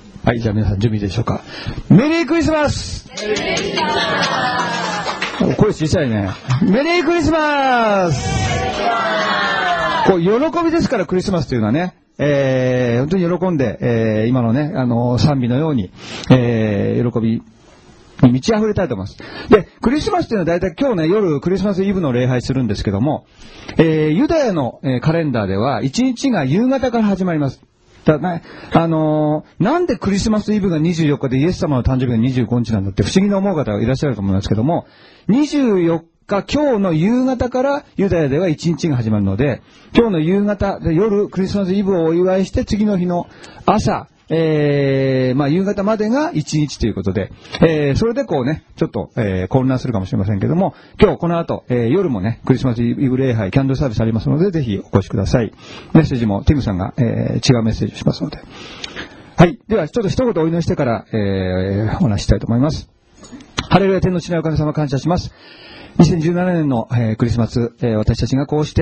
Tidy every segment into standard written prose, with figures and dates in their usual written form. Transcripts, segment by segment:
はい、じゃあ皆さん準備でしょうか。メリークリスマス。声小さいね。メリークリスマス。こう喜びですから、クリスマスというのはね。本当に喜んで、今のね、賛美のように、喜びに満ち溢れたいと思います。で、クリスマスというのは大体今日ね、夜クリスマスイブの礼拝するんですけども、ユダヤの、カレンダーでは1日が夕方から始まります。だね、なんでクリスマスイブが24日でイエス様の誕生日が25日なんだって不思議に思う方がいらっしゃると思いますけども、24日、今日の夕方からユダヤでは1日が始まるので、今日の夕方で夜クリスマスイブをお祝いして次の日の朝、夕方までが1日ということで、それでこうね、ちょっと、混乱するかもしれませんけども、今日この後、夜もね、クリスマスイブ礼拝、キャンドルサービスありますので、ぜひお越しください。メッセージもティムさんが、違うメッセージをしますので。はい。では、ちょっと一言お祈りしてから、お話ししたいと思います。ハレルヤ天の父なる神様感謝します。2017年の、クリスマス、私たちがこうして、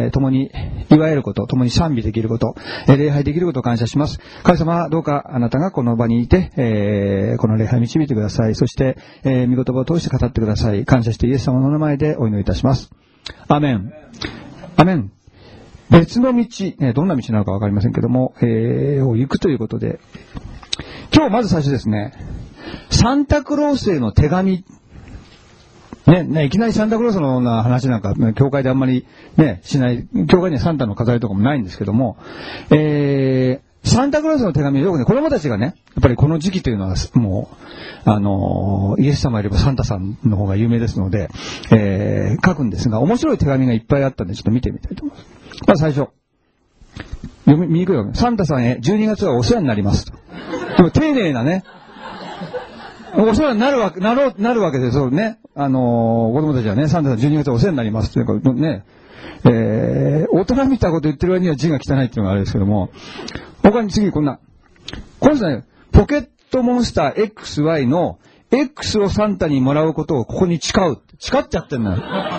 共に祝えること、共に賛美できること、礼拝できることを感謝します。神様、どうかあなたがこの場にいて、この礼拝を導いてください。そして、御言葉を通して語ってください。感謝してイエス様の名前でお祈りいたします。アメン。アメン。別の道、どんな道なのかわかりませんけども、を行くということで、今日まず最初ですね、サンタクロースへの手紙、いきなりサンタクロースのような話なんか、教会であんまりね、しない、教会にはサンタの飾りとかもないんですけども、サンタクロースの手紙をよくね、子供たちがね、やっぱりこの時期というのは、もう、イエス様よりもサンタさんの方が有名ですので、書くんですが、面白い手紙がいっぱいあったんで、ちょっと見てみたいと思います。まず最初。見にくいわけ。サンタさんへ12月はお世話になりますと。でも丁寧なね、お世話になるわけですよね。子供たちはね、サンタさん12月はお世話になりますというか、ね、大人みたいなこと言ってる割には字が汚いっていうのがあれですけども、他に次こんな。この人ね、ポケットモンスター XY の X をサンタにもらうことをここに誓う。誓っちゃってんのよ。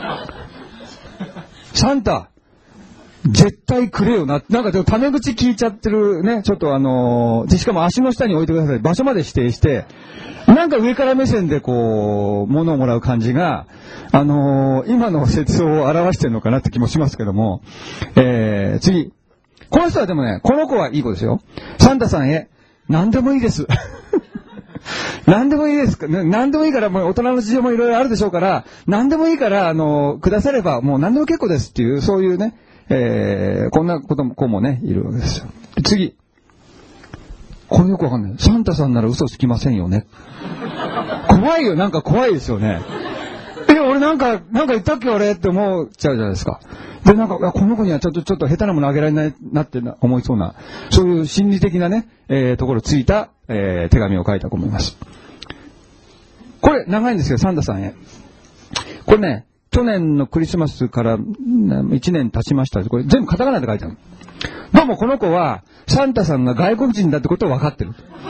サンタ、絶対くれよな。なんかでもタメ口聞いちゃってるね。ちょっとしかも足の下に置いてください。場所まで指定して、なんか上から目線でこう、物をもらう感じが、今の説を表してるのかなって気もしますけども、次。この人はでもね、この子はいい子ですよ。サンタさんへ、何でもいいです。何でもいいですか。何でもいいから、もう大人の事情もいろいろあるでしょうから、何でもいいから、くだされば、もう何でも結構ですっていう、そういうね、こんな子もね、いるわけですよ。次。これよくわかんない。サンタさんなら嘘つきませんよね。怖いよ、なんか怖いですよね。俺なんか言ったっけ俺って思っちゃうじゃないですか。で、なんか、この子にはちょっと下手なものあげられないなって思いそうな、そういう心理的なね、ところついた、手紙を書いた子もいます。これ、長いんですよ、サンタさんへ。これね、去年のクリスマスから1年経ちました。これ全部カタカナで書いてある。どうもこの子は、サンタさんが外国人だってことを分かってる。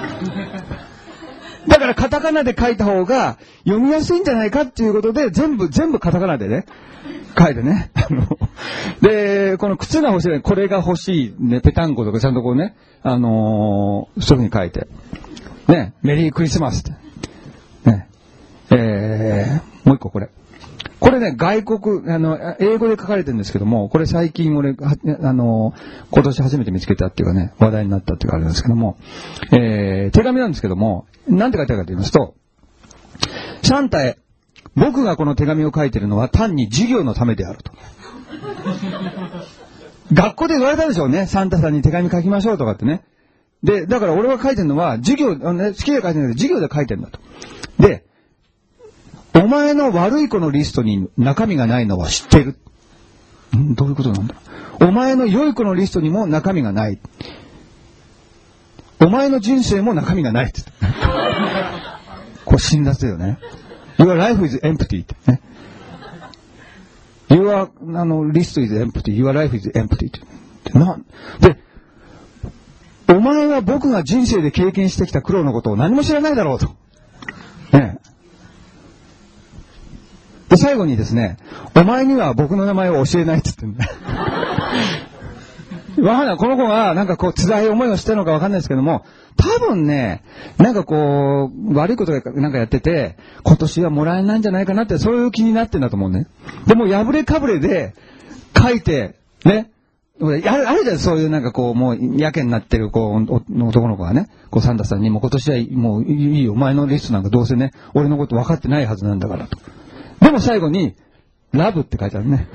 だからカタカナで書いた方が読みやすいんじゃないかっていうことで、全部カタカナでね、書いてね。で、この靴が欲しい、これが欲しい、ね、ペタンコとかちゃんとこうね、そういうふうに書いて。ね、メリークリスマスって。ね。もう一個これ。これね、外国、英語で書かれてるんですけども、これ最近俺、今年初めて見つけたっていうかね、話題になったっていうかあれなんですけども、手紙なんですけども、なんて書いてあるかと言いますと、サンタへ、僕がこの手紙を書いてるのは単に授業のためであると。学校で言われたでしょうね、サンタさんに手紙書きましょうとかってね。で、だから俺が書いてるのは、授業、好きで書いてるんだけど、授業で書いてるんだと。で、お前の悪い子のリストに中身がないのは知ってる。どういうことなんだ。お前の良い子のリストにも中身がない。お前の人生も中身がないって。これ辛辣だよね。Your life is empty ってね。Your list is empty. Your life is empty って。で、お前は僕が人生で経験してきた苦労のことを何も知らないだろうと。ね。で、最後にですね、お前には僕の名前を教えないって言ってるんだ。 わかんない。この子がなんかこう辛い思いをしてるのかわかんないですけども、多分ね、なんかこう、悪いことなんかやってて、今年はもらえないんじゃないかなって、そういう気になってんだと思うね。でも破れかぶれで書いて、ね、あるじゃん、そういうなんかこう、もうやけになってるこう、男の子がね、こうサンタさんにもう今年はもういいよ、お前のリストなんかどうせね、俺のこと分かってないはずなんだからと。でも最後に、ラブって書いてあるね。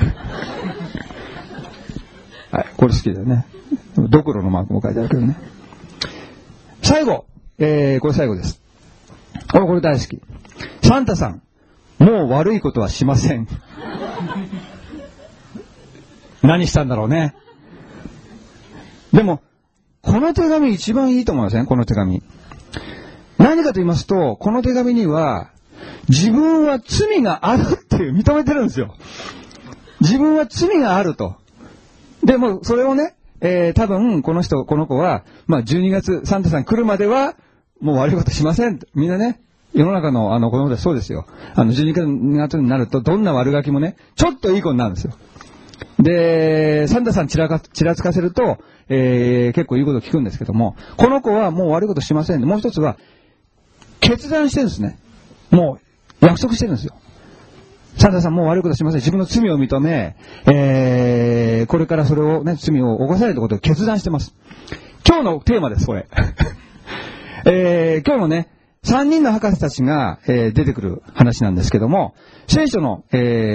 はい、これ好きだよね。ドクロのマークも書いてあるけどね。最後、これ最後です。これ大好き。サンタさん、もう悪いことはしません。何したんだろうね。でも、この手紙一番いいと思いません？この手紙。何かと言いますと、この手紙には、自分は罪があるって認めてるんですよ。自分は罪があると。でも、それをね、多分、この子は、まあ、12月、サンタさん来るまでは、もう悪いことしません。みんなね、世の中の子供たちそうですよ。12月になると、どんな悪ガキもね、ちょっといい子になるんですよ。で、サンタさんちらつかせると、結構いいこと聞くんですけども、この子はもう悪いことしません。もう一つは、決断してるんですね。もう、約束してるんですよ。サンタさんもう悪いことしません。自分の罪を認め、これからそれをね、罪を犯さないということを決断してます。今日のテーマです、これ。今日のね、3人の博士たちが、出てくる話なんですけども、聖書の、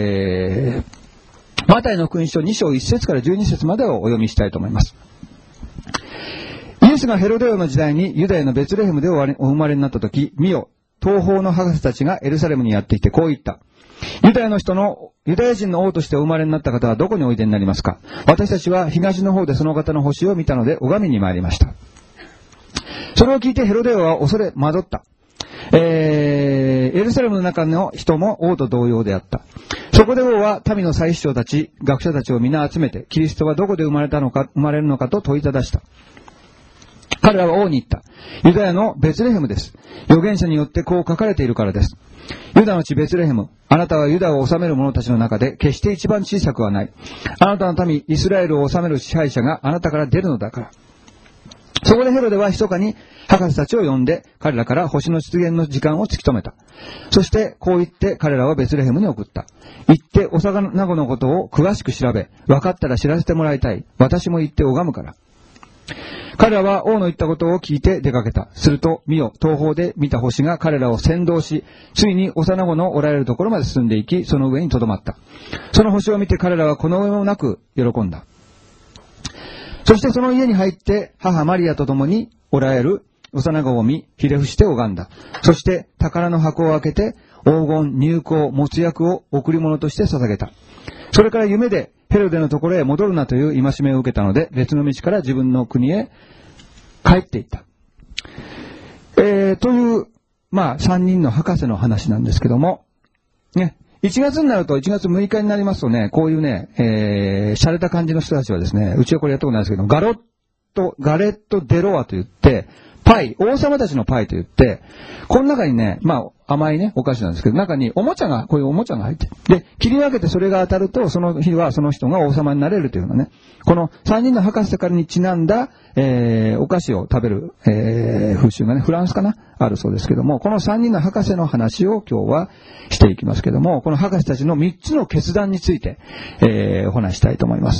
マタイの福音書2章1節から12節までをお読みしたいと思います。イエスがヘロデ王の時代にユダヤのベツレヘムでお生まれになったとき、見よ、東方の博士たちがエルサレムにやってきてこう言った。ユダヤ人の王としてお生まれになった方はどこにおいでになりますか？私たちは東の方でその方の星を見たので拝みに参りました。それを聞いてヘロデ王は恐れ惑った。エルサレムの中の人も王と同様であった。そこで王は民の祭司長たち、学者たちを皆集めて、キリストはどこで生まれるのかと問いただした。彼らは王に言った。ユダヤのベツレヘムです。預言者によってこう書かれているからです。ユダの地ベツレヘム、あなたはユダを治める者たちの中で決して一番小さくはない。あなたの民、イスラエルを治める支配者があなたから出るのだから。そこでヘロデは密かに博士たちを呼んで、彼らから星の出現の時間を突き止めた。そしてこう言って彼らはベツレヘムに送った。行って幼子のことを詳しく調べ、分かったら知らせてもらいたい。私も行って拝むから。彼らは王の言ったことを聞いて出かけた。すると、見よ、東方で見た星が彼らを先導し、ついに幼子のおられるところまで進んでいき、その上に留まった。その星を見て彼らはこの上もなく喜んだ。そしてその家に入って、母マリアと共におられる幼子を見、ひれ伏して拝んだ。そして宝の箱を開けて、黄金、乳香、没薬を贈り物として捧げた。それから夢で、ヘロデのところへ戻るなという戒めを受けたので、別の道から自分の国へ帰っていった。という、まあ、3人の博士の話なんですけども、ね、1月になると、1月6日になりますとね、こういうね、洒落た感じの人たちはですね、うちはこれやったことないですけど、ガレット・デ・ロワと言って、パイ、王様たちのパイと言って、この中にね、まあ甘いね、お菓子なんですけど、中にこういうおもちゃが入ってる。で、切り分けてそれが当たると、その日はその人が王様になれるというようなね、この3人の博士からにちなんだ、お菓子を食べる、風習がね、フランスかなあるそうですけども、この3人の博士の話を今日はしていきますけども、この博士たちの3つの決断について、お話したいと思います。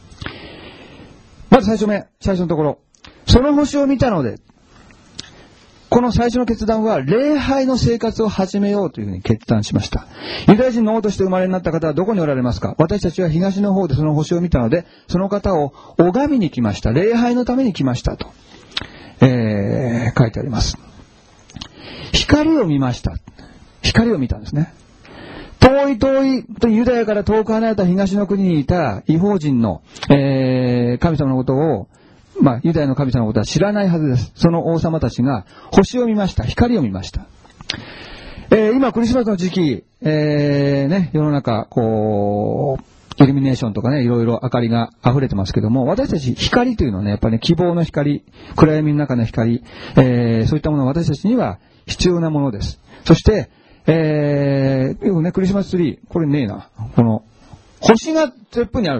まず最初のところ。その星を見たので、この最初の決断は、礼拝の生活を始めようというふうに決断しました。ユダヤ人の王として生まれになった方はどこにおられますか？私たちは東の方でその星を見たので、その方を拝みに来ました。礼拝のために来ましたと、書いてあります。光を見ました。光を見たんですね。遠いユダヤから遠く離れた東の国にいた異邦人の、神様のことを、まあ、ユダヤの神様のことは知らないはずです。その王様たちが星を見ました。光を見ました。今クリスマスの時期、ね、世の中、こう、イルミネーションとかね、いろいろ明かりが溢れてますけども、私たち光というのはね、やっぱり、ね、希望の光、暗闇の中の光、そういったものは私たちには必要なものです。そして、よくね、クリスマスツリー、これねえな。この、星がてっぺんにあるでしょ？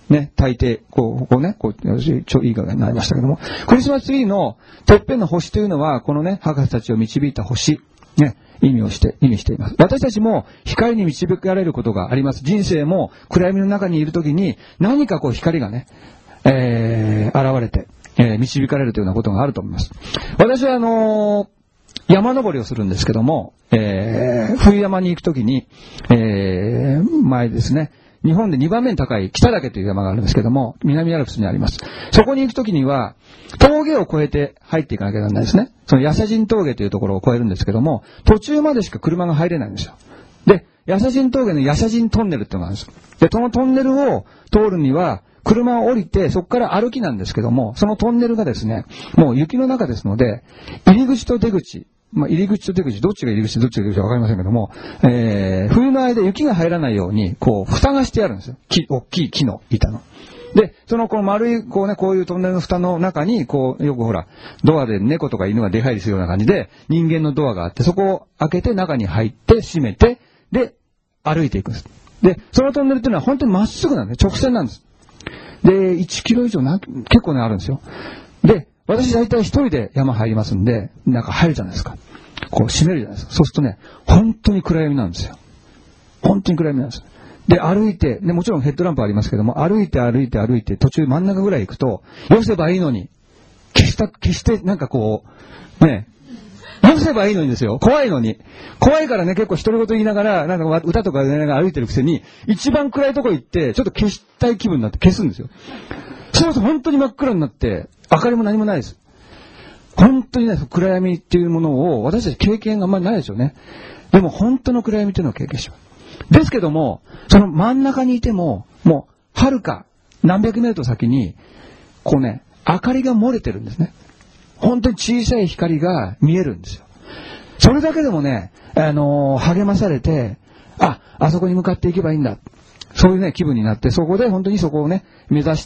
ね、大抵、こうね、いい加減になりましたけども、クリスマスツリーのてっぺんの星というのは、このね、博士たちを導いた星、ね、意味しています。私たちも光に導かれることがあります。人生も暗闇の中にいるときに、何か光がね、現れて、導かれるというようなことがあると思います。私は山登りをするんですけども、冬山に行くときに、前ですね、日本で2番目に高い北岳という山があるんですけども、南アルプスにあります。そこに行くときには、峠を越えて入っていかなきゃならないですね。そのヤシャジン峠というところを越えるんですけども、途中までしか車が入れないんですよ。で、ヤシャジン峠のヤシャジントンネルっていうのがあるんです。で、そのトンネルを通るには、車を降りて、そこから歩きなんですけども、そのトンネルがですね、もう雪の中ですので、入り口と出口、入り口と出口、どっちが入り口、どっちが出口かわかりませんけども、冬の間雪が入らないように、蓋がしてあるんですよ。大きい木の板の。で、この丸い、こういうトンネルの蓋の中に、よくほら、ドアで猫とか犬が出入りするような感じで、人間のドアがあって、そこを開けて中に入って、閉めて、で、歩いていくんです。で、そのトンネルっていうのは本当にまっすぐなんです。直線なんです。で、1キロ以上結構ね、あるんですよ。で、私大体一人で山入りますんで、入るじゃないですか。閉めるじゃないですか。そうするとね、本当に暗闇なんですよ。本当に暗闇なんです。で、歩いて、もちろんヘッドランプありますけども、歩いて、途中真ん中ぐらい行くと、よせばいいのに、消してね、よせばいいのにですよ。怖いのに。怖いからね、結構独り言言いながら、歌とか言いながら歩いてるくせに、一番暗いとこ行って、ちょっと消したい気分になって消すんですよ。そうすると本当に真っ暗になって、明かりも何もないです。本当にね、暗闇っていうものを、私たち経験があんまりないですよね。でも本当の暗闇っていうのを経験します。ですけども、その真ん中にいても、もう、遥か何百メートル先に、明かりが漏れてるんですね。本当に小さい光が見えるんですよ。それだけでもね、励まされて、あそこに向かっていけばいいんだ。そういうね、気分になって、本当にそこをね、目指して、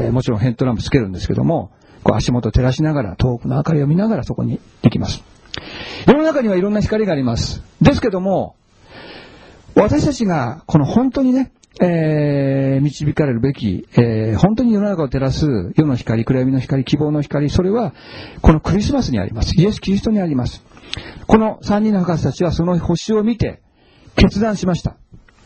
もちろんヘッドランプつけるんですけども、足元照らしながら、遠くの明かりを見ながらそこに行きます。世の中にはいろんな光があります。ですけども、私たちが、本当にね、導かれるべき、本当に世の中を照らす世の光、暗闇の光、希望の光、それは、このクリスマスにあります。イエス・キリストにあります。この3人の博士たちはその星を見て、決断しました。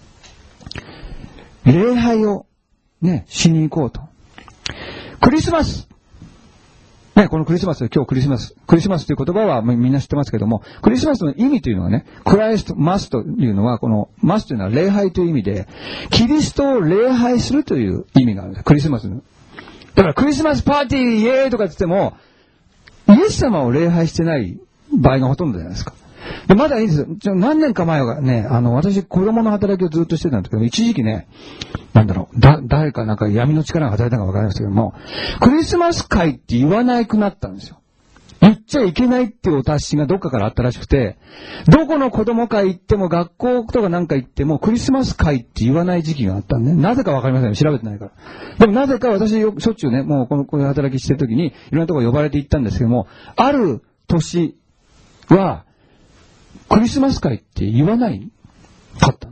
礼拝を、ね、しに行こうと。クリスマスね、このクリスマス、今日クリスマスという言葉はみんな知ってますけども、クリスマスの意味というのはね、クライスト、マスというのは、このマスというのは礼拝という意味で、キリストを礼拝するという意味があるんです。クリスマスの。だからクリスマスパーティーイエーイとかって言っても、イエス様を礼拝してない場合がほとんどじゃないですか。でまだいいんですよ。何年か前はね、私子供の働きをずっとしてたんですけど、一時期ね、誰か闇の力が働いたかわからないですけども、クリスマス会って言わなくなったんですよ。言っちゃいけないっていうお達しがどっかからあったらしくて、どこの子供会行っても学校とかなんか行ってもクリスマス会って言わない時期があったんで、なぜかわかりませんよ。調べてないから。でもなぜか私しょっちゅうね、もうこういう働きしてる時にいろんなところ呼ばれて行ったんですけども、ある年はクリスマス会って言わないかった。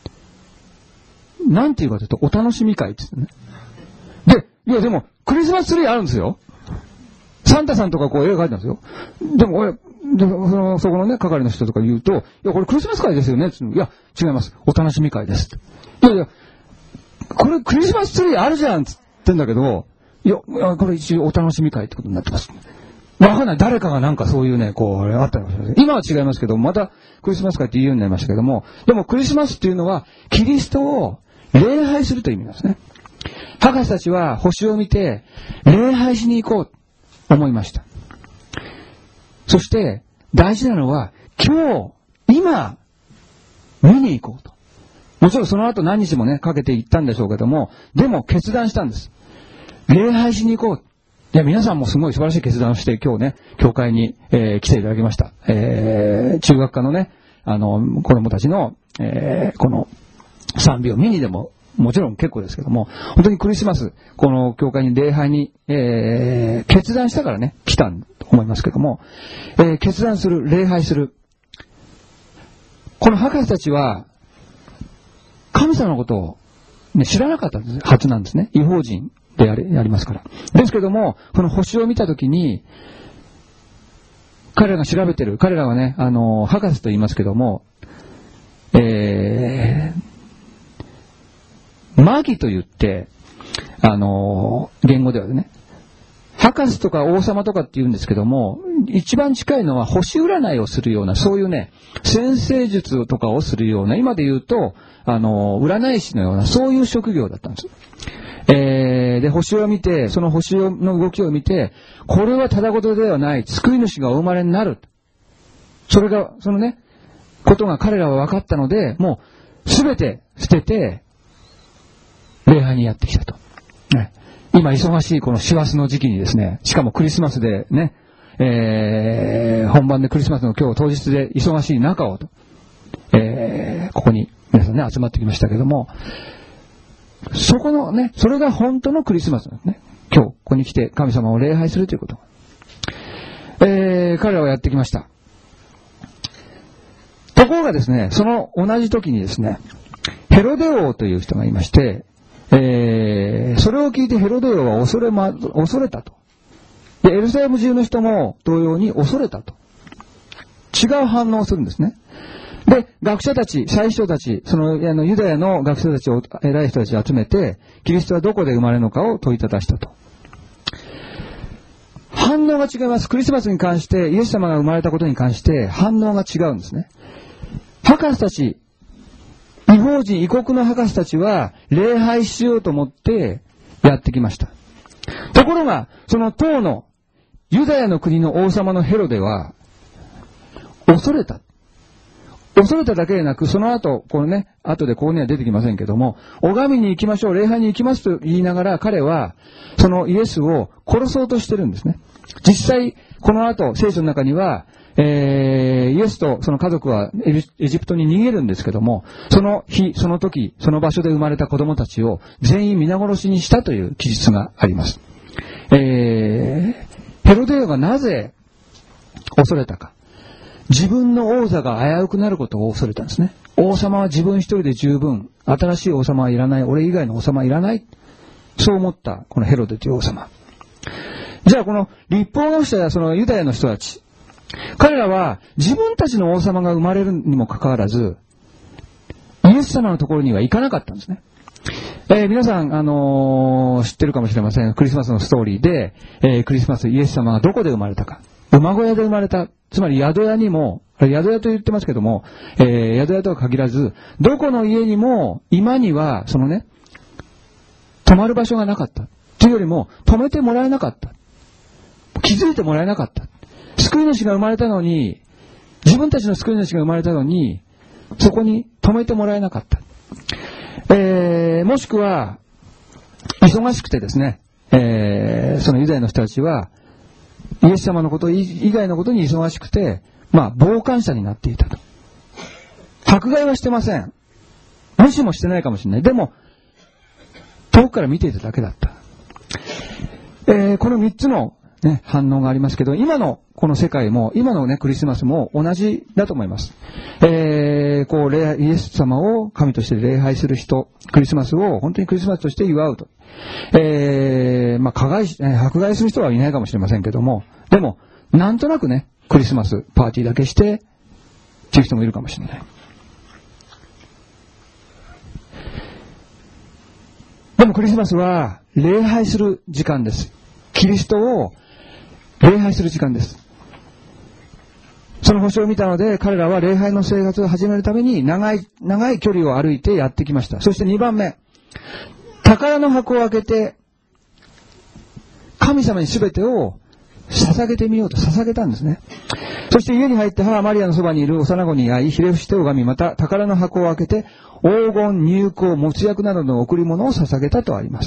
なんていうかというと、お楽しみ会って言ってね。で、でも、クリスマスツリーあるんですよ。サンタさんとか絵が描いてますよ。でもそこのね、係の人とか言うと、いや、これクリスマス会ですよね。いや、違います。お楽しみ会です。いや、これクリスマスツリーあるじゃんって言ってんだけど、いや、これ一応お楽しみ会ってことになってます。わかんない。誰かがなんかそういうね、あったのかもしれない。今は違いますけど、またクリスマス会って言うようになりましたけども、でもクリスマスっていうのは、キリストを礼拝するという意味なんですね。博士たちは星を見て、礼拝しに行こうと思いました。そして、大事なのは、今、見に行こうと。もちろんその後何日もね、かけて行ったんでしょうけども、でも決断したんです。礼拝しに行こう。いや、皆さんもすごい素晴らしい決断をして、今日ね、教会に、来ていただきました。中学科のね、子供たちの、この賛美を見にでも、もちろん結構ですけども、本当にクリスマス、この教会に礼拝に、決断したからね、来たと思いますけども、決断する、礼拝する。この博士たちは、神様のことをね、知らなかったはずなんですね。異邦人でありますから。ですけども、この星を見たときに、彼らが調べてる、彼らはね、博士と言いますけども、マギと言って、言語ではね、博士とか王様とかって言うんですけども、一番近いのは星占いをするような、そういうね、占星術とかをするような、今で言うと、占い師のような、そういう職業だったんです。で、星を見て、その星の動きを見て、これはただ事ではない、救い主がお生まれになる。それが、そのね、ことが彼らは分かったので、もう、すべて捨てて、礼拝にやってきたと。ね、今忙しいこの師走の時期にですね、しかもクリスマスでね、本番でクリスマスの今日当日で忙しい中をと、ここに皆さんね、集まってきましたけども、そこのね、それが本当のクリスマスなんですね。今日、ここに来て神様を礼拝するということ。彼らはやってきました。ところがですね、その同じ時にですね、ヘロデ王という人がいまして、それを聞いてヘロデ王は恐れたと。で、エルサレム中の人も同様に恐れたと。違う反応をするんですね。で、学者たち、祭司長たち、そのユダヤの学者たちを、偉い人たちを集めて、キリストはどこで生まれるのかを問いただしたと。反応が違います。クリスマスに関して、イエス様が生まれたことに関して反応が違うんですね。博士たち、異邦人、異国の博士たちは礼拝しようと思ってやってきました。ところが、その当のユダヤの国の王様のヘロデは恐れた。恐れただけでなく、その後、このね、後でここには出てきませんけども、拝みに行きましょう、礼拝に行きますと言いながら、彼は、そのイエスを殺そうとしてるんですね。実際、この後、聖書の中には、イエスとその家族はエジプトに逃げるんですけども、その日、その時、その場所で生まれた子供たちを全員皆殺しにしたという記述があります。ヘロデ王がなぜ恐れたか。自分の王座が危うくなることを恐れたんですね。王様は自分一人で十分。新しい王様はいらない。俺以外の王様はいらない。そう思ったこのヘロデという王様。じゃあこの立法の人やそのユダヤの人たち。彼らは自分たちの王様が生まれるにもかかわらず、イエス様のところには行かなかったんですね。皆さん、知ってるかもしれません。クリスマスのストーリーで、クリスマスイエス様がどこで生まれたか。馬小屋で生まれた。つまり宿屋にも、宿屋と言ってますけども、宿屋とは限らず、どこの家にも、今には、そのね、泊まる場所がなかった。というよりも、泊めてもらえなかった。気づいてもらえなかった。救い主が生まれたのに、自分たちの救い主が生まれたのに、そこに泊めてもらえなかった。もしくは、忙しくてですね、そのユダヤの人たちは、イエス様のこと以外のことに忙しくて、傍観者になっていたと。迫害はしてません。無視もしてないかもしれない。でも、遠くから見ていただけだった。この3つの、ね、反応がありますけど、今のこの世界も、今のね、クリスマスも同じだと思います。イエス様を神として礼拝する人、クリスマスを本当にクリスマスとして祝うと。迫害する人はいないかもしれませんけども、でも、なんとなくね、クリスマスパーティーだけして、っていう人もいるかもしれない。でもクリスマスは、礼拝する時間です。キリストを礼拝する時間です。その星を見たので、彼らは礼拝の生活を始めるために長い距離を歩いてやってきました。そして2番目、宝の箱を開けて、神様に全てを捧げてみようと捧げたんですね。そして家に入って母マリアのそばにいる幼子に会い、ひれ伏して拝み、また宝の箱を開けて、黄金、乳香、没薬などの贈り物を捧げたとあります。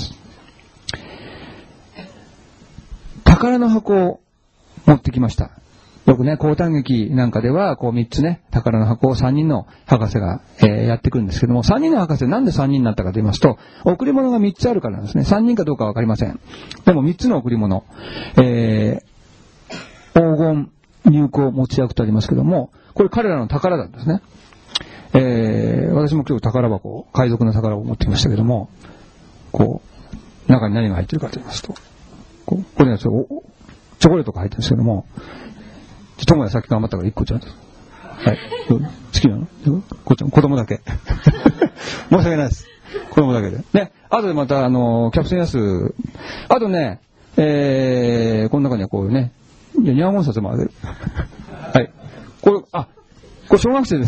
宝の箱を持ってきました。よくね、講談劇なんかでは、3つね、宝の箱を3人の博士が、やってくるんですけども、3人の博士なんで3人になったかと言いますと、贈り物が3つあるからなんですね。3人かどうかわかりません。でも3つの贈り物、黄金、乳香、没薬とありますけども、これ彼らの宝なんですね。 私も今日宝箱、海賊の宝箱を持ってきましたけども、こう、中に何が入ってるかと言いますと、これね、チョコレートが入ってるんですけども、友也さっきの余ったから1個ちゃんと。はい。好きなの？こっちも子供だけ。申し訳ないです。子供だけで。ね。あとでまた、キャプテンヤス。あとね、この中にはこういうね、ニャーゴン札もある。はい。これ小学生です。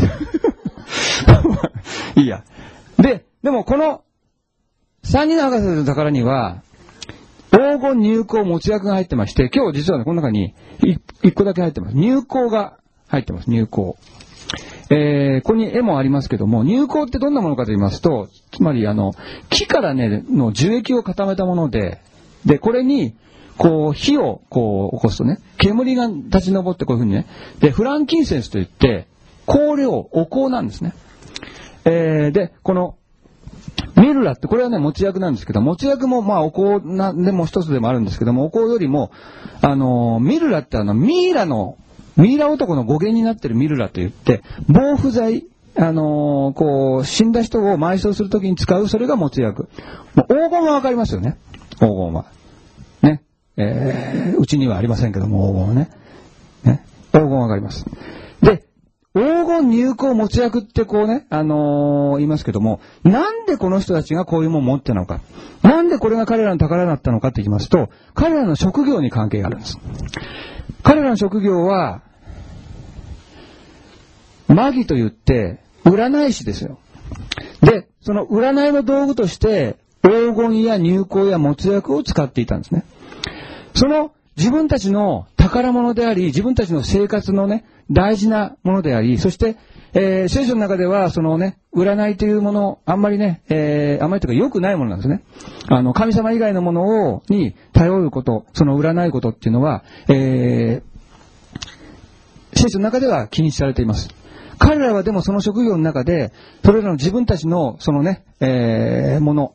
いいや。でもこの、三人の博士の宝には、黄金入香持ち薬が入ってまして、今日実はね、この中に1個だけ入ってます。入香が入ってます。入香。ここに絵もありますけども、入香ってどんなものかと言いますと、つまり木からね、の樹液を固めたもので、これに、こう、火をこう起こすとね、煙が立ち上ってこういうふうにね、で、フランキンセンスといって、香料、お香なんですね。で、この、ミルラって、これはね、持ち薬なんですけど、持ち薬もまあお香でも一つでもあるんですけども、お香よりも、ミルラってミイラ男の語源になってるミルラといって、防腐剤、こう、死んだ人を埋葬するときに使う、それが持ち薬。黄金はわかりますよね。黄金は。ね。うちにはありませんけども、黄金はね。ね。黄金はわかります。で、黄金入香持ち薬ってこうね、言いますけども、なんでこの人たちがこういうものを持ってるのか。なんでこれが彼らの宝だったのかって言いますと、彼らの職業に関係があるんです。彼らの職業は、マギと言って、占い師ですよ。で、その占いの道具として、黄金や入香や持ち薬を使っていたんですね。その自分たちの宝物であり、自分たちの生活のね、大事なものであり、そして、聖書の中では、そのね、占いというもの、あんまりね、あんまりというか良くないものなんですね。神様以外のものに頼ること、その占いことっていうのは、聖書の中では禁止されています。彼らはでもその職業の中で、それらの自分たちの、そのね、もの、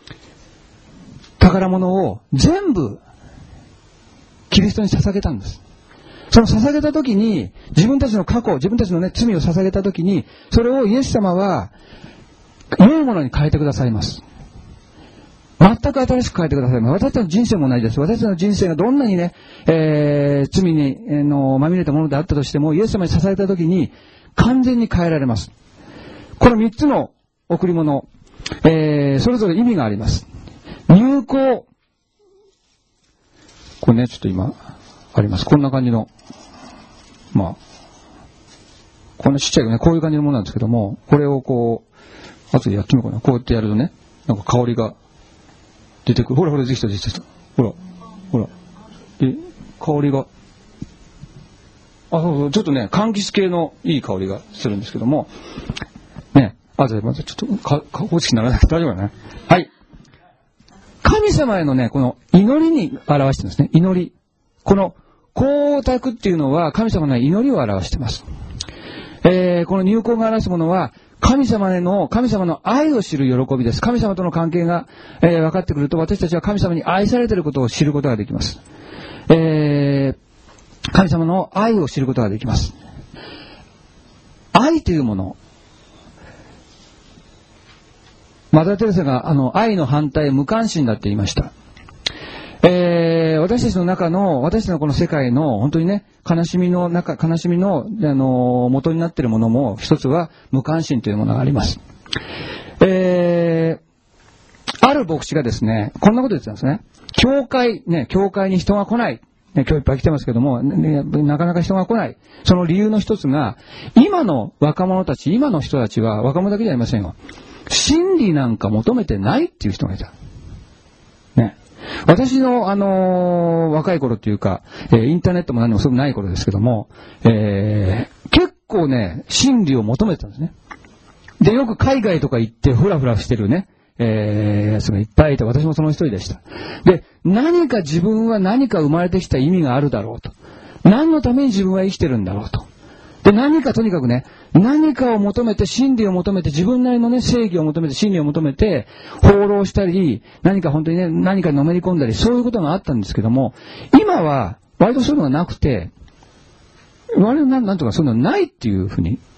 宝物を全部、キリストに捧げたんです。その捧げた時に、自分たちの過去、自分たちのね、罪を捧げた時に、それをイエス様は、良いものに変えてくださいます。全く新しく変えてくださいます。私たちの人生も同じです。私たちの人生がどんなにね、罪に、まみれたものであったとしても、イエス様に捧げた時に、完全に変えられます。この3つの贈り物、それぞれ意味があります。入香。これね、ちょっと今、あります。こんな感じの、まあ、こんなちっちゃいね、こういう感じのものなんですけども、これをこう、後でやってみようかな。こうやってやるとね、なんか香りが出てくる。ほらほら、できた。ほら。で、香りが、そう、ちょっとね、柑橘系のいい香りがするんですけども、ね、後でまずちょっと、大きくならなくて大丈夫だね。はい。神様へのね、この祈りに表してるんですね。祈り。この光沢っていうのは神様の祈りを表しています。この入香が表すものは神様の愛を知る喜びです。神様との関係が、分かってくると私たちは神様に愛されていることを知ることができます。神様の愛を知ることができます。愛というもの。マザー・テレサが愛の反対無関心だって言いました。私たちのこの世界の本当にね、悲しみの元になっているものも一つは無関心というものがあります。ある牧師がですね、こんなこと言ってたんですね。教会に人が来ない。今日いっぱい来てますけども、なかなか人が来ない。その理由の一つが、今の若者たち、今の人たちは若者だけじゃありませんよ。真理なんか求めてないっていう人がいた。ね。私の若い頃っていうか、インターネットも何もそうない頃ですけども、結構ね、真理を求めてたんですね。で、よく海外とか行ってフラフラしてるね、やつがいっぱいいて、私もその一人でした。で、自分は何か生まれてきた意味があるだろうと。何のために自分は生きてるんだろうと。で、とにかくね、何かを求めて、真理を求めて、自分なりのね、正義を求めて、真理を求めて、放浪したり、本当にね、何かのめり込んだり、そういうことがあったんですけども、今は、割とそういうのがなくて、なんとかそういうのないっていうふうに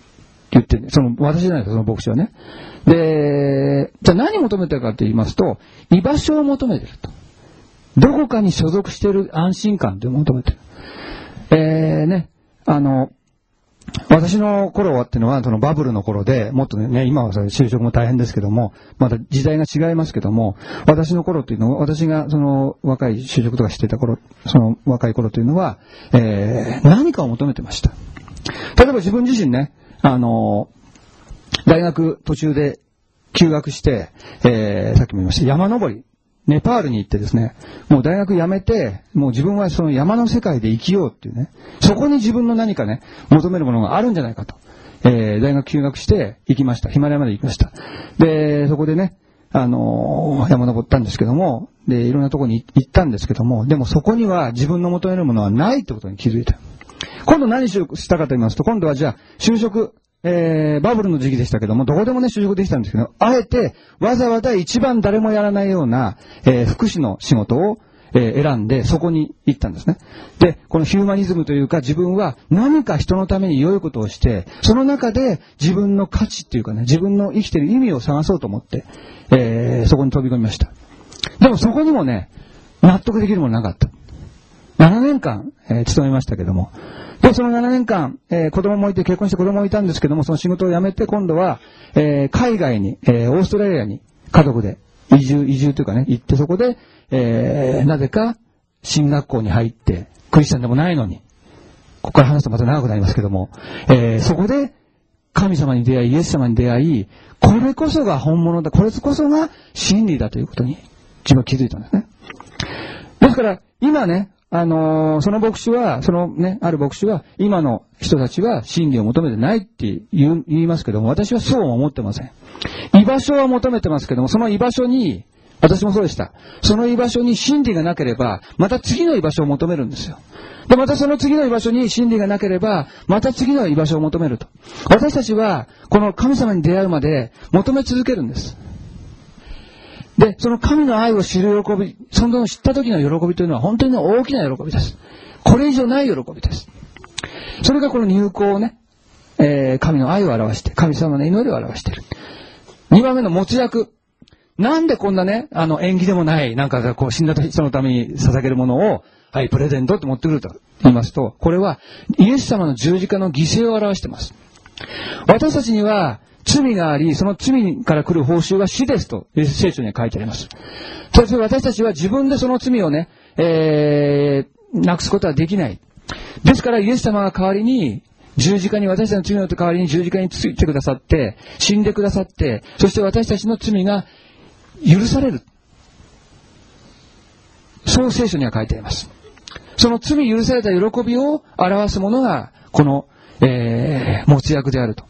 言ってね、私じゃないですか、その牧師はね。で、じゃあ何求めてるかと言いますと、居場所を求めてると。どこかに所属している安心感というのを求めてる。私の頃はっていうのは、そのバブルの頃で、もっとね、今は就職も大変ですけども、まだ時代が違いますけども、私の頃というのは、私がその若い就職とかしていた頃、その若い頃というのは、何かを求めてました。例えば自分自身ね、大学途中で休学して、さっきも言いました、山登り、ネパールに行ってですね、もう大学辞めて、もう自分はその山の世界で生きようっていうね、そこに自分の何かね、求めるものがあるんじゃないかと。大学休学して行きました。ヒマラヤまで行きました。で、そこでね、山登ったんですけども、で、いろんなところに行ったんですけども、でもそこには自分の求めるものはないってことに気づいた。今度何したかと言いますと、今度はじゃあ、就職、バブルの時期でしたけども、どこでもね、就職できたんですけど、あえて、わざわざ一番誰もやらないような、福祉の仕事を、選んで、そこに行ったんですね。で、このヒューマニズムというか、自分は何か人のために良いことをして、その中で自分の価値っていうかね、自分の生きている意味を探そうと思って、そこに飛び込みました。でもそこにもね、納得できるものなかった。7年間、勤めましたけども、で、その7年間、子供もいて、結婚して子供もいたんですけども、その仕事を辞めて、今度は、海外に、オーストラリアに家族で移住というかね、行って、そこで、なぜか、進学校に入って、クリスチャンでもないのに、ここから話すとまた長くなりますけども、そこで、神様に出会い、イエス様に出会い、これこそが本物だ、これこそが真理だということに、自分は気づいたんですね。ですから、今ね、その牧師は、ある牧師は、今の人たちは真理を求めてないって言いますけども、私はそうは思ってません。居場所は求めてますけども、その居場所に、私もそうでした。その居場所に真理がなければ、また次の居場所を求めるんですよ。で、またその次の居場所に真理がなければ、また次の居場所を求めると。私たちは、この神様に出会うまで求め続けるんです。で、その神の愛を知る喜び、その知った時の喜びというのは本当に大きな喜びです。これ以上ない喜びです。それがこの入港をね、神の愛を表して、神様の祈りを表している。2番目の持ち役。なんでこんなね、縁起でもない、なんかがこう死んだ人のために捧げるものを、はい、プレゼントって持ってくると言いますと、これはイエス様の十字架の犠牲を表しています。私たちには、罪があり、その罪から来る報酬は死ですと、聖書には書いてあります。そして私たちは自分でその罪をね、なくすことはできない。ですからイエス様が代わりに、十字架に私たちの罪の代わりに十字架についてくださって、死んでくださって、そして私たちの罪が許される。そう聖書には書いてあります。その罪許された喜びを表すものが、この、持ち役であると。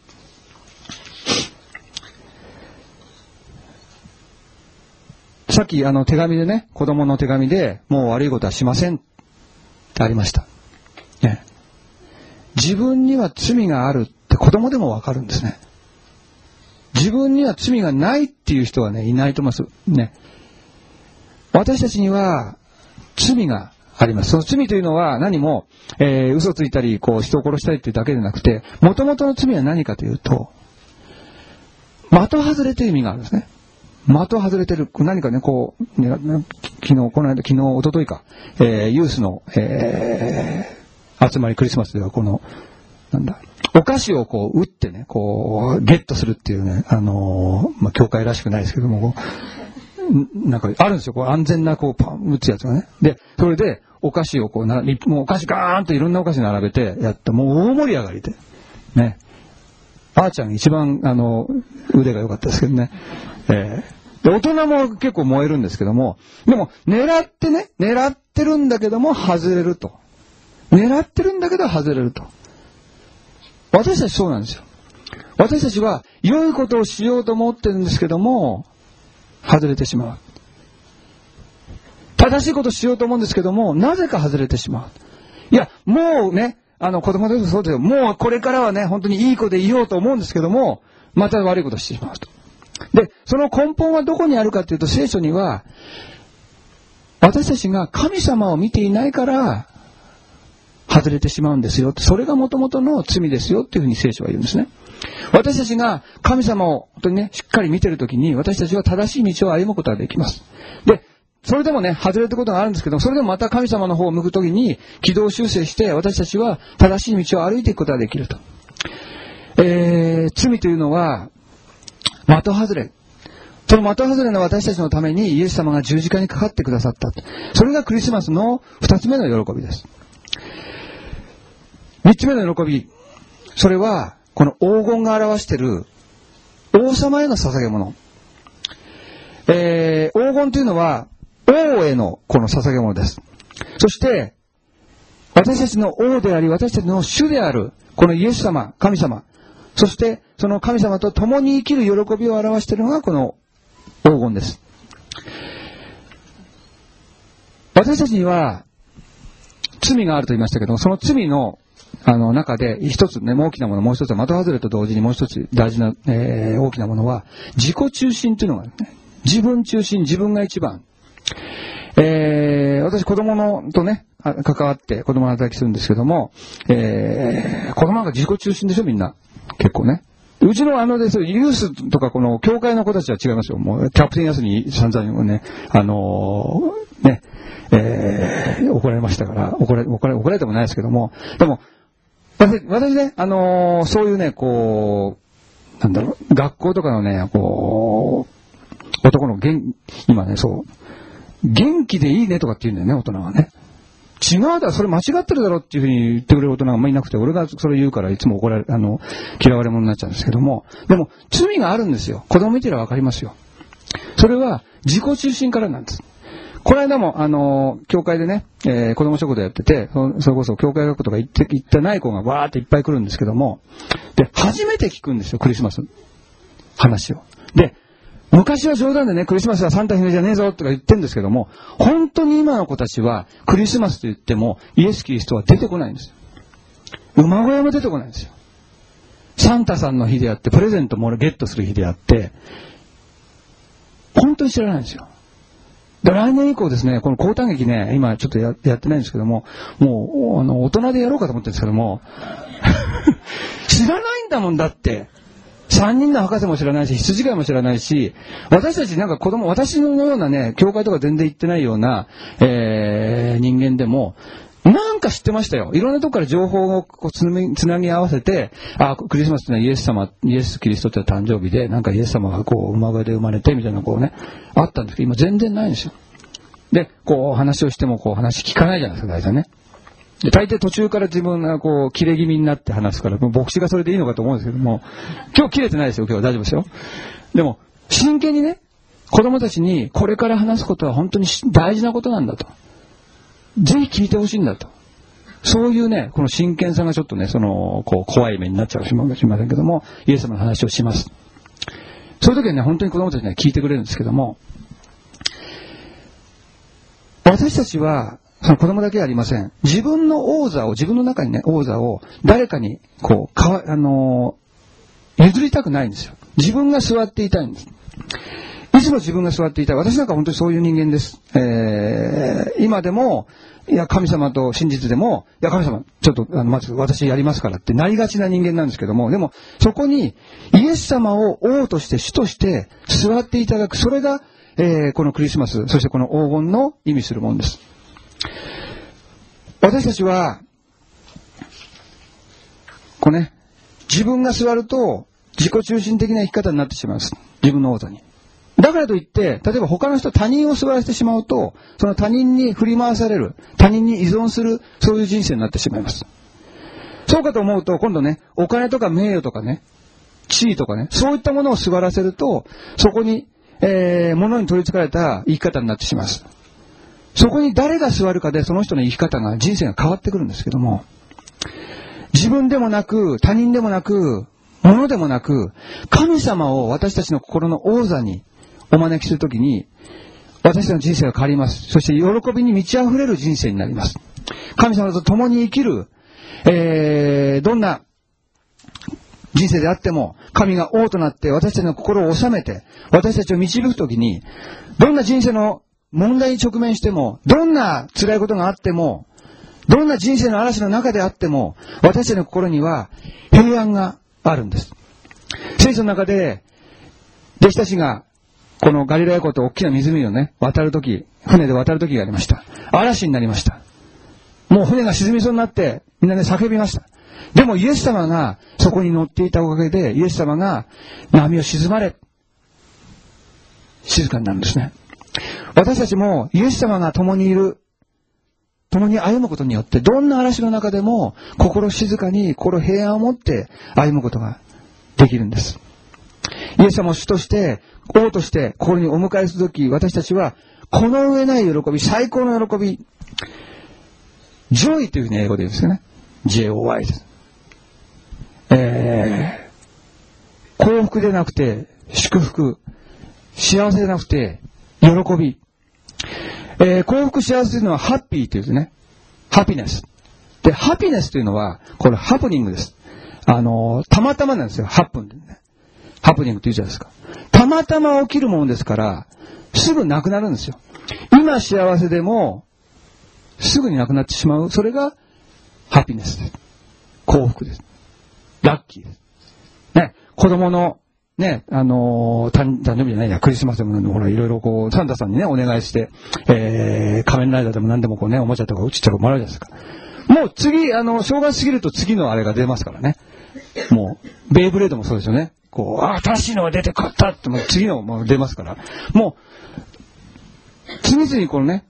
さっき手紙でね、子供の手紙で、もう悪いことはしませんってありました。ね、自分には罪があるって子供でもわかるんですね。自分には罪がないっていう人はね、いないと思います。ね。私たちには罪があります。その罪というのは何も、嘘ついたり、こう人を殺したりというだけでなくて、元々の罪は何かというと、的外れという意味があるんですね。的外れてる。何かね、こう、昨日、一昨日か、ユースの、集まりクリスマスではこの、お菓子をこう、打ってね、こう、ゲットするっていうね、教会らしくないですけども、なんかあるんですよ。こう安全なこう、パン、打つやつがね。で、それで、お菓子をこう、もうお菓子ガーンといろんなお菓子並べてやって、もう大盛り上がりで。ね。あーちゃん一番、腕が良かったですけどね。で、大人も結構燃えるんですけども、でも、狙ってるんだけども、外れると。狙ってるんだけど、外れると。私たちそうなんですよ。私たちは、良いことをしようと思ってるんですけども、外れてしまう。正しいことをしようと思うんですけども、なぜか外れてしまう。いや、もうね、子供でもそうですよ。もうこれからはね、本当にいい子でいようと思うんですけども、また悪いことをしてしまうと。で、その根本はどこにあるかというと、聖書には、私たちが神様を見ていないから、外れてしまうんですよ。それが元々の罪ですよっていうふうに聖書は言うんですね。 私たちが神様を本当にね、しっかり見ているときに、私たちは正しい道を歩むことができます。で、それでもね、外れたことがあるんですけど、それでもまた神様の方を向くときに、軌道修正して、私たちは正しい道を歩いていくことができると。罪というのは、的外れ。その的外れの私たちのためにイエス様が十字架にかかってくださった。それがクリスマスの二つ目の喜びです。三つ目の喜び。それは、この黄金が表している王様への捧げ物。黄金というのは王へのこの捧げ物です。そして、私たちの王であり、私たちの主である、このイエス様、神様、そしてその神様と共に生きる喜びを表しているのがこの黄金です。私たちには罪があると言いましたけど、その罪の中で一つね、大きなもの、もう一つは的外れと同時にもう一つ大事な、大きなものは自己中心というのがあるね。自分中心、自分が一番。私子供のとね、関わって子供の働きするんですけども、子供なんか自己中心でしょ、みんな。結構ね。うちのです、ユースとかこの教会の子たちは違いますよ。もうキャプテンヤスに散々ね、怒られましたから、怒られてもないですけども、でも、私ね、そういうね、こう、なんだろう、学校とかのね、こう、男の今ね、そう、元気でいいねとかって言うんだよね、大人はね。違うだろ、それ間違ってるだろっていうふうに言ってくれる大人があんまりいなくて、俺がそれ言うからいつも嫌われ者になっちゃうんですけども、でも、罪があるんですよ。子供見てればわかりますよ。それは、自己中心からなんです。この間も、教会でね、子供食堂やってて、それこそ教会学校とか行ってない子がわーっていっぱい来るんですけども、で、初めて聞くんですよ、クリスマス。話を。で、昔は冗談でね、クリスマスはサンタ姫じゃねえぞとか言ってるんですけども、本当に今の子たちは、クリスマスと言っても、イエス・キリストは出てこないんですよ。馬小屋も出てこないんですよ。サンタさんの日であって、プレゼントもゲットする日であって、本当に知らないんですよ。で、来年以降ですね、この交換劇ね、今ちょっとやってないんですけども、もう、大人でやろうかと思ってるんですけども、知らないんだもんだって。3人の博士も知らないし、羊飼いも知らないし、私たちなんか私のようなね、教会とか全然行ってないような、人間でも、なんか知ってましたよ。いろんなとこから情報をこうつなぎ合わせて、クリスマスってのはイエス・キリストって誕生日で、なんかイエス様がこう、馬小屋で生まれて、みたいなこうね、あったんですけど、今全然ないんですよ。で、こう話をしてもこう話聞かないじゃないですか、大体ね。で、大抵途中から自分がこう、切れ気味になって話すから、牧師がそれでいいのかと思うんですけども、今日切れてないですよ、今日は大丈夫ですよ。でも、真剣にね、子供たちにこれから話すことは本当に大事なことなんだと。ぜひ聞いてほしいんだと。そういうね、この真剣さがちょっとね、こう、怖い目になっちゃうかもしれませんけども、イエス様の話をします。そういう時にね、本当に子供たちには聞いてくれるんですけども、私たちは、その子供だけはありません。自分の自分の中にね、王座を誰かに、こう、譲りたくないんですよ。自分が座っていたいんです。いつも自分が座っていたい。私なんか本当にそういう人間です。今でも、いや、神様と真実でも、いや、神様、ちょっと、まず私やりますからってなりがちな人間なんですけども、でも、そこに、イエス様を王として、主として座っていただく、それが、このクリスマス、そしてこの黄金の意味するものです。私たちは、こうね、自分が座ると自己中心的な生き方になってしまいます。自分の王座に。だからといって、例えば他の人、他人を座らせてしまうと、その他人に振り回される、他人に依存する、そういう人生になってしまいます。そうかと思うと、今度ね、お金とか名誉とかね、地位とかね、そういったものを座らせると、そこに、物に取り憑かれた生き方になってしまいます。そこに誰が座るかでその人の生き方が、人生が変わってくるんですけども、自分でもなく、他人でもなく、物でもなく、神様を私たちの心の王座にお招きするときに、私たちの人生が変わります。そして喜びに満ち溢れる人生になります。神様と共に生きる、どんな人生であっても、神が王となって私たちの心を収めて、私たちを導くときに、どんな人生の問題に直面しても、どんな辛いことがあっても、どんな人生の嵐の中であっても、私たちの心には平安があるんです。 聖書の中で、弟子たちが、このガリラヤ湖と大きな湖をね、船で渡る時がありました。嵐になりました。もう船が沈みそうになって、みんなね、叫びました。でもイエス様がそこに乗っていたおかげで、イエス様が波を静まれ、静かになるんですね。私たちもイエス様が共にいる、共に歩むことによって、どんな嵐の中でも心静かに、心平安を持って歩むことができるんです。イエス様を主として、王として心にお迎えするとき、私たちはこの上ない喜び、最高の喜び、ジョイというふうに英語で言うんですよね。J-O-Y です。幸福でなくて祝福、幸せでなくて喜び。幸福幸せというのはハッピーというですね。ハピネス。で、ハピネスというのは、これハプニングです。たまたまなんですよ。ハプニングね。ハプニングというじゃないですか。たまたま起きるものですから、すぐなくなるんですよ。今幸せでも、すぐになくなってしまう。それが、ハピネスです。幸福です。ラッキーです。ね、子供の、ね、誕生日じゃないや、クリスマスでもほら、いろいろこう、サンタさんにね、お願いして、仮面ライダーでも何でもこうね、おもちゃとかちっちゃくもらうじゃないですか。もう次、正月過ぎると次のあれが出ますからね。もう、ベイブレードもそうですよね。こう、新しいのが出て買ったって、もう次のも出ますから。もう、次々このね、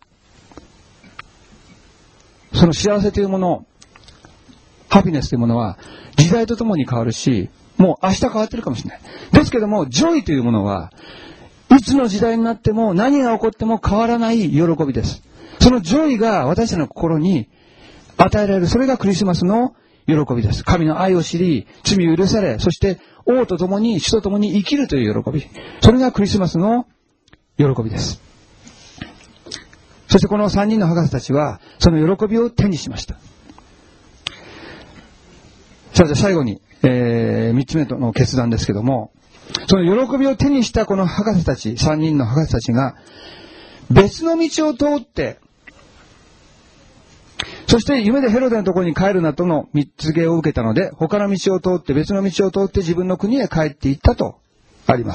その幸せというもの、ハピネスというものは、時代とともに変わるし、もう明日変わってるかもしれない。ですけども、ジョイというものは、いつの時代になっても何が起こっても変わらない喜びです。そのジョイが私たちの心に与えられる、それがクリスマスの喜びです。神の愛を知り、罪を許され、そして王と共に、主と共に生きるという喜び。それがクリスマスの喜びです。そしてこの3人の博士たちは、その喜びを手にしました。さあ、じゃあ最後に、3つ目の決断ですけども、その喜びを手にしたこの博士たち、3人の博士たちが、別の道を通って、そして夢でヘロデのところに帰るなとの蜜告げを受けたので、他の道を通って、別の道を通って自分の国へ帰っていったとあります。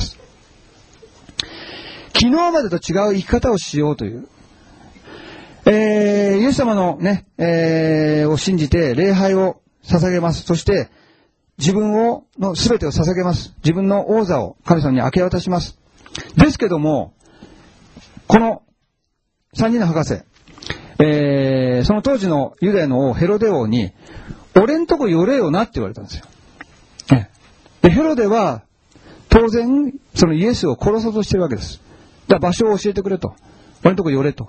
昨日までと違う生き方をしようという。イエス様のね、を信じて礼拝を捧げます。そして、自分の全てを捧げます。自分の王座を神様に明け渡します。ですけども、この3人の博士、その当時のユダヤの王ヘロデ王に、俺んとこ寄れよなって言われたんですよ。でヘロデは当然そのイエスを殺そうとしてるわけです。だから場所を教えてくれと。俺んとこ寄れと。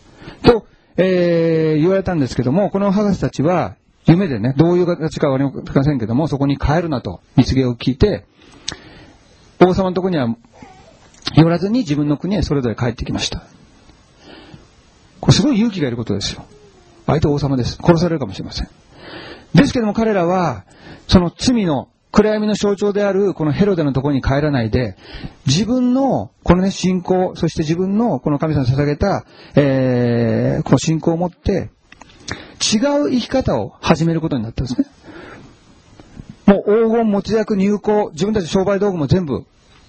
言われたんですけども、この博士たちは夢でね、どういう形かわかりませんけども、そこに帰るなと蜜告げを聞いて、王様のところには寄らずに自分の国へそれぞれ帰ってきました。これすごい勇気がいることですよ。相手は王様です。殺されるかもしれません。ですけども彼らは、その罪の暗闇の象徴であるこのヘロデのところに帰らないで、自分のこのね、信仰、そして自分のこの神様に捧げた、この信仰を持って、違う生き方を始めることになったんですね。もう黄金、没薬、入香、自分たち商売道具も全部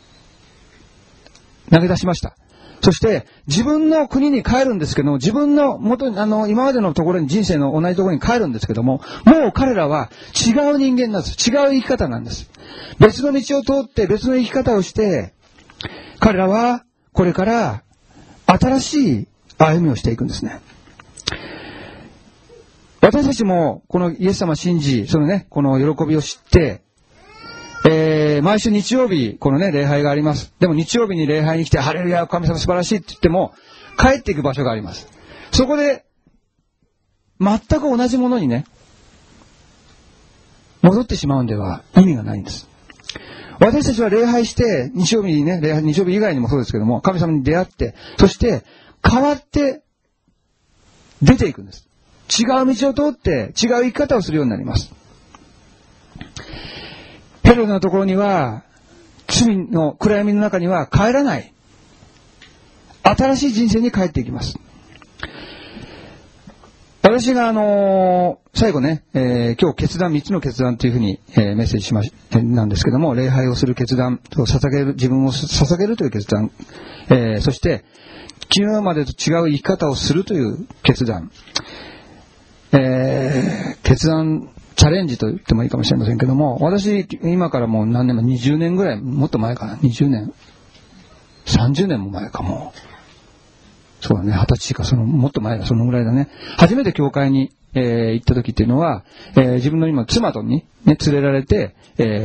投げ出しました。そして自分の国に帰るんですけども、自分の今までのところに、人生の同じところに帰るんですけども、もう彼らは違う人間なんです。違う生き方なんです。別の道を通って別の生き方をして、彼らはこれから新しい歩みをしていくんですね。私たちもこのイエス様を信じ、そのね、この喜びを知って、毎週日曜日、このね、礼拝があります。でも日曜日に礼拝に来て、ハレルヤ、神様素晴らしいって言っても、帰っていく場所があります。そこで、全く同じものにね、戻ってしまうんでは意味がないんです。私たちは礼拝して、日曜日にね、日曜日以外にもそうですけども、神様に出会って、そして変わって出ていくんです。違う道を通って違う生き方をするようになります。ヘロデのところには、罪の暗闇の中には帰らない。新しい人生に帰っていきます。私私が最後ね、今日決断、3つの決断というふうに、メッセージしまし、なんですけども、礼拝をする決断、自分を捧げるという決断、そして、昨日までと違う生き方をするという決断、決断、チャレンジと言ってもいいかもしれませんけども、私、今からもう何年も、20年ぐらい、もっと前かな、20年、30年も前かも。そうだね、20歳か、もっと前だ、そのぐらいだね。初めて教会に、行った時っていうのは、自分の今、妻とに、ね、連れられて、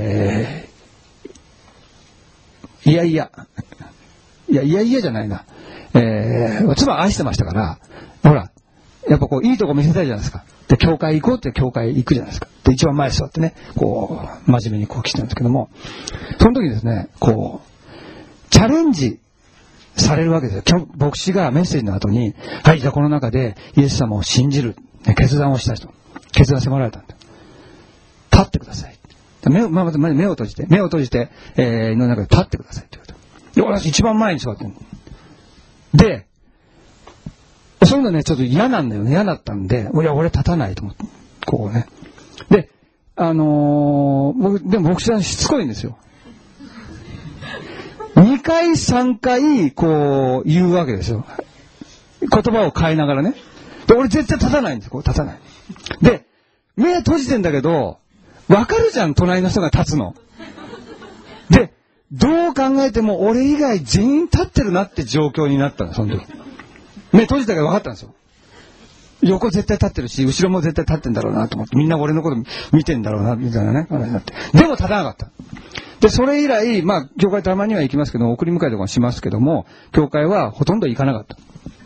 いやいやじゃないな。妻は愛してましたから、ほら、やっぱこう、いいとこ見せたいじゃないですか。で、教会行こうって教会行くじゃないですか。で、一番前座ってね、こう、真面目にこう来てるんですけども、その時ですね、こう、チャレンジされるわけですよ。今日、牧師がメッセージの後に、はい、じゃあこの中でイエス様を信じる、ね、決断をした人、決断迫られたんだ。立ってください。目を閉じて、の中で立ってくださいって言われた。で、私一番前に座ってる。で、そういうのね、ちょっと嫌なんだよね。嫌だったんで、いや、俺立たないと思って。こうね。で、でも牧師はしつこいんですよ。2回、3回、こう、言うわけですよ。言葉を変えながらね。で、俺絶対立たないんですよ。こう、立たない。で、目閉じてんだけど、わかるじゃん、隣の人が立つの。で、どう考えても俺以外全員立ってるなって状況になったの、その時。目閉じたけど分かったんですよ。横絶対立ってるし、後ろも絶対立ってんだろうなと思って、みんな俺のこと見てんだろうな、みたいなね、話になって。でも立たなかった。で、それ以来、教会たまには行きますけど、送り迎えとかしますけども、教会はほとんど行かなかった。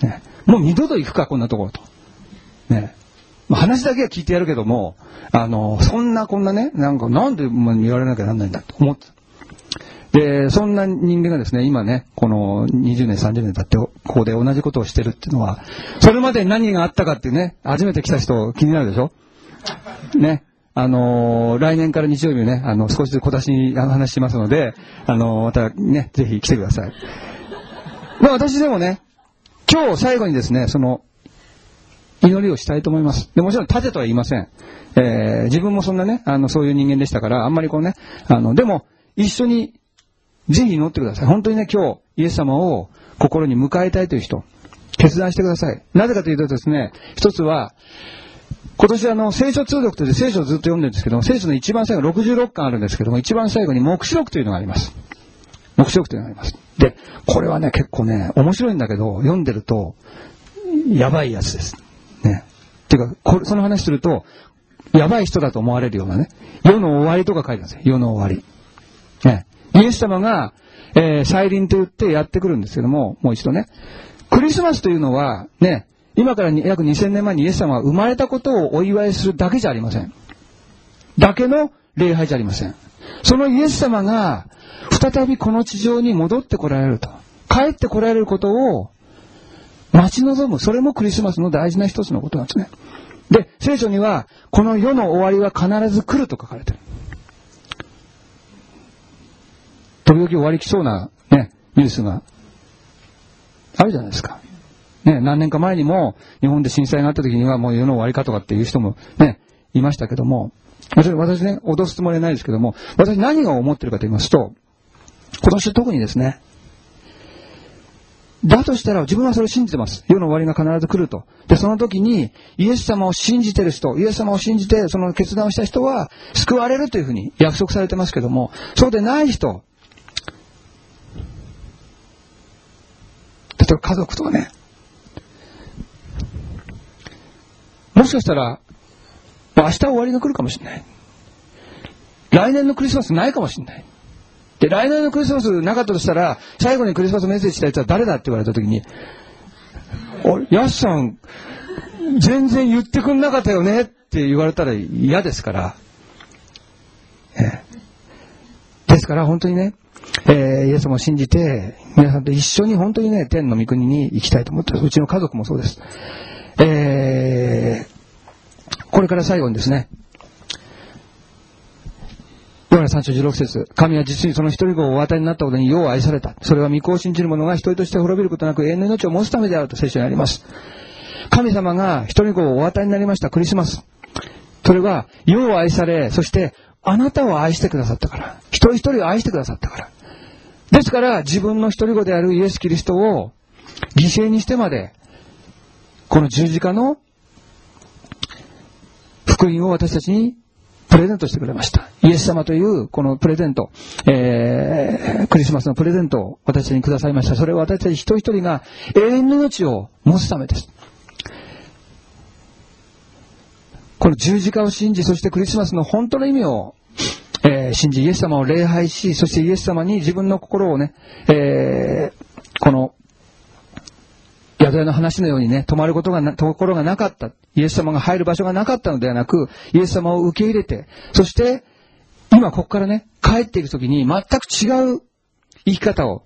ね、もう二度と行くか、こんなところと。ね。話だけは聞いてやるけども、そんなこんなね、なんで言われなきゃなんないんだと思ってた。で、そんな人間がですね、今ね、この20年、30年経って、ここで同じことをしてるっていうのは、それまでに何があったかっていうね、初めて来た人気になるでしょね。来年から日曜日ね、少しずつ小出しに話しますので、またね、ぜひ来てください。私でもね、今日最後にですね、祈りをしたいと思います。で、もちろん立てとは言いません。自分もそんなね、そういう人間でしたから、あんまりこうね、でも、一緒に、ぜひ祈ってください。本当にね、今日、イエス様を心に迎えたいという人、決断してください。なぜかというとですね、一つは、今年聖書通読という聖書をずっと読んでるんですけども、聖書の一番最後、66巻あるんですけども、一番最後に黙示録というのがあります。黙示録というのがあります。で、これはね、結構ね、面白いんだけど、読んでると、やばいやつです。ね。っていうか、その話すると、やばい人だと思われるようなね、世の終わりとか書いてあるんですよ。世の終わり。ね。イエス様が、再臨と言ってやってくるんですけども、もう一度ね。クリスマスというのは、ね、今から約2000年前にイエス様が生まれたことをお祝いするだけじゃありません。だけの礼拝じゃありません。そのイエス様が、再びこの地上に戻ってこられると。帰ってこられることを待ち望む。それもクリスマスの大事な一つのことなんですね。で、聖書には、この世の終わりは必ず来ると書かれている。時々終わりきそうなね、ニュースがあるじゃないですか。ね、何年か前にも日本で震災があった時にはもう世の終わりかとかっていう人もね、いましたけども、私ね、脅すつもりはないですけども、私何が思ってるかと言いますと、今年特にですね、だとしたら自分はそれを信じてます。世の終わりが必ず来ると。で、その時にイエス様を信じてる人、イエス様を信じてその決断をした人は救われるというふうに約束されてますけども、そうでない人、例えば家族とかね、もしかしたら明日終わりが来るかもしれない。来年のクリスマスないかもしれない。で、来年のクリスマスなかったとしたら、最後にクリスマスメッセージしたやつは誰だって言われたときに、ヤスさん、全然言ってくんなかったよねって言われたら嫌ですから。ですから本当にね、イエス様を信じて、皆さんと一緒に本当にね、天の御国に行きたいと思ってます。うちの家族もそうです。これから最後にですね、ヨハネ3章16節、神は実にその一人子をお与えになったことによう愛された。それは御子を信じる者が一人として滅びることなく永遠の命を持つためであると聖書にあります。 神様が一人子をお与えになりましたクリスマス。それは世を愛され、そしてあなたを愛してくださったから。一人一人を愛してくださったから。ですから自分の一人子であるイエス・キリストを犠牲にしてまで、この十字架の福音を私たちにプレゼントしてくれました。イエス様というこのプレゼント、クリスマスのプレゼントを私たちにくださいました。それは私たち一人一人が永遠の命を持つためです。この十字架を信じ、そしてクリスマスの本当の意味を、信じ、イエス様を礼拝し、そしてイエス様に自分の心をね、この宿屋の話のようにね、ところがなかった。イエス様が入る場所がなかったのではなく、イエス様を受け入れて、そして今ここからね、帰っていくときに全く違う生き方を、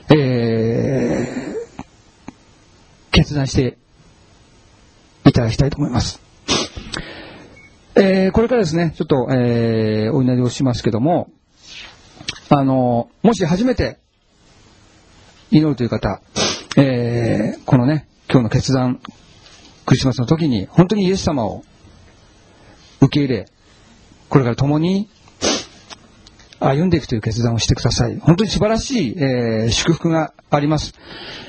決断していただきたいと思います。これからですね、ちょっと、お祈りをしますけども、もし初めて祈るという方、このね、今日の決断、クリスマスの時に本当にイエス様を受け入れ、これから共に歩んでいくという決断をしてください。本当に素晴らしい、祝福があります。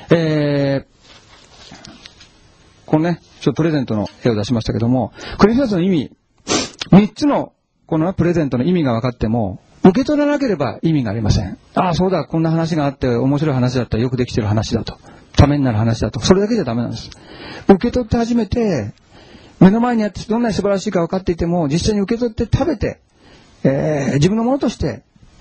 このね、ちょっとプレゼントの絵を出しましたけども、クリスマスの意味、3つのこのプレゼントの意味が分かっても、受け取らなければ意味がありません。ああ、そうだ、こんな話があって面白い話だった、よくできてる話だと、ためになる話だと、それだけじゃダメなんです。受け取って初めて、目の前にあってどんなに素晴らしいか分かっていても、実際に受け取って食べて、自分のものとして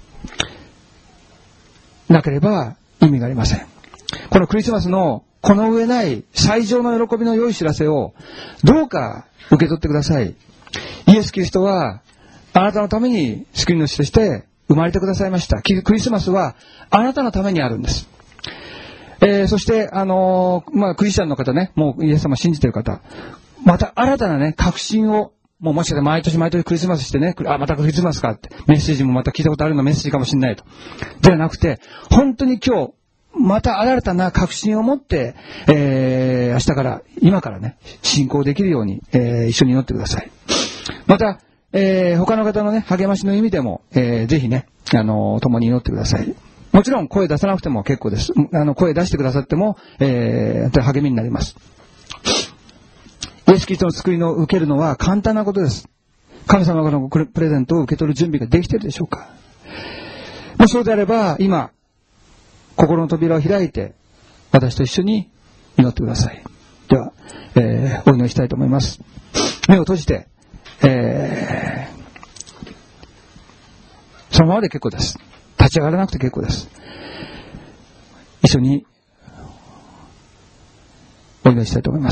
なければ意味がありません。このクリスマスのこの上ない最上の喜びの良い知らせをどうか受け取ってください。イエス・キリストはあなたのために救い主として生まれてくださいました。クリスマスはあなたのためにあるんです。そして、クリスチャンの方ね、もうイエス様信じている方、また新たなね、確信を、もしかして毎年クリスマスしてね、またクリスマスかって、メッセージもまた聞いたことあるようなメッセージかもしれないと。ではなくて、本当に今日、また新たな確信を持って、明日から、今からね、信仰できるように、一緒に祈ってください。また、他の方のね、励ましの意味でも、ぜひね、共に祈ってください。もちろん声出さなくても結構です。声出してくださっても、励みになります。イエス・キリストの救いを受けるのは簡単なことです。神様からのプレゼントを受け取る準備ができているでしょうか。もしそうであれば、今、心の扉を開いて、私と一緒に祈ってください。では、お祈りしたいと思います。目を閉じて、そのままで結構です。立ち上がらなくて結構です。一緒にお祈りしたいと思います。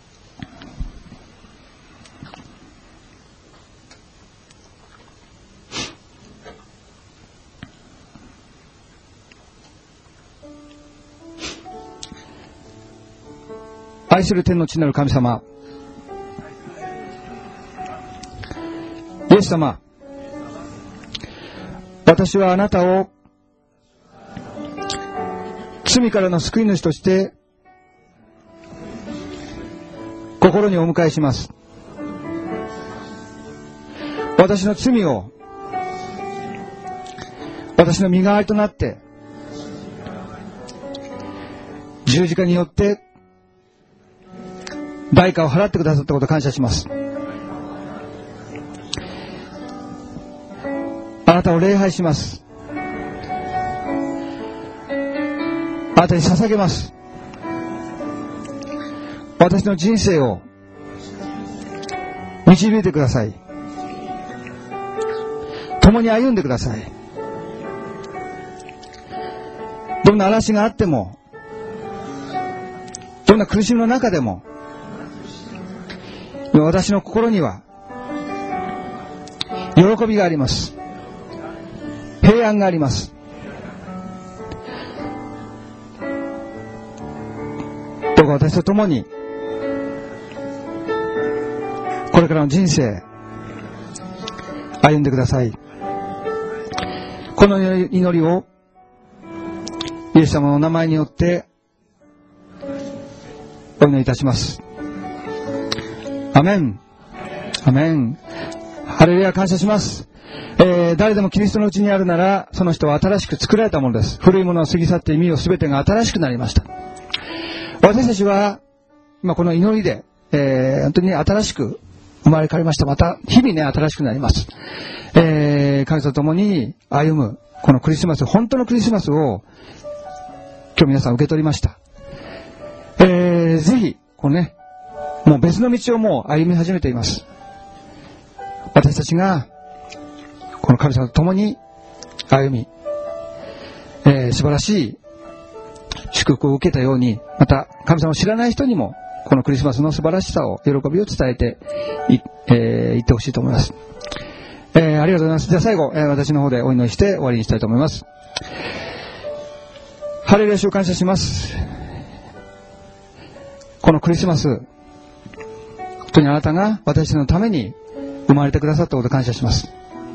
愛する天の父なる神様、イエス様、私はあなたを罪からの救い主として心にお迎えします。私の罪を私の身代わりとなって十字架によって代価を払ってくださったことを感謝します。あなたを礼拝します。あなたに捧げます。私の人生を導いてください。共に歩んでください。どんな嵐があっても、どんな苦しみの中でも、私の心には喜びがあります。平安があります。どうか私と共にこれからの人生歩んでください。この祈りをイエス様の名前によってお祈りいたします。 アメン。アメン。ハレルヤ、感謝します。誰でもキリストのうちにあるなら、その人は新しく作られたものです。古いものを過ぎ去って意味をすべてが新しくなりました。私たちは、この祈りで、本当に新しく生まれ変わりました。また、日々ね、新しくなります。神様と共に歩む、このクリスマス、本当のクリスマスを、今日皆さん受け取りました。ぜひ、このね、もう別の道をもう歩み始めています。私たちが、この神様と共に歩み、素晴らしい祝福を受けたように、また神様を知らない人にもこのクリスマスの素晴らしさを、喜びを伝えていってほしいと思います。ありがとうございます。じゃあ最後、私の方でお祈りして終わりにしたいと思います。ハレルヤ、主を感謝します。このクリスマス、本当にあなたが私たちのために生まれてくださったことを感謝します。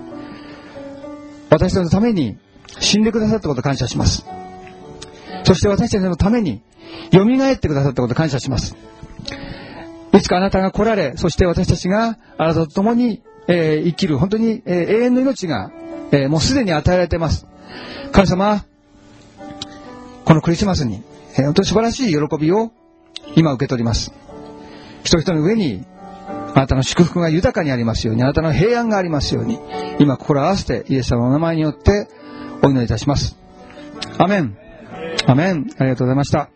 私たちのために死んでくださったことを感謝します。そして私たちのために蘇ってくださったことを感謝します。いつかあなたが来られ、そして私たちがあなたと共に、生きる本当に、永遠の命が、もうすでに与えられています。神様、このクリスマスに、本当に素晴らしい喜びを今受け取ります。人々の上にあなたの祝福が豊かにありますように、あなたの平安がありますように、今心を合わせてイエス様のお名前によってお祈りいたします。アメン。アメン。ありがとうございました。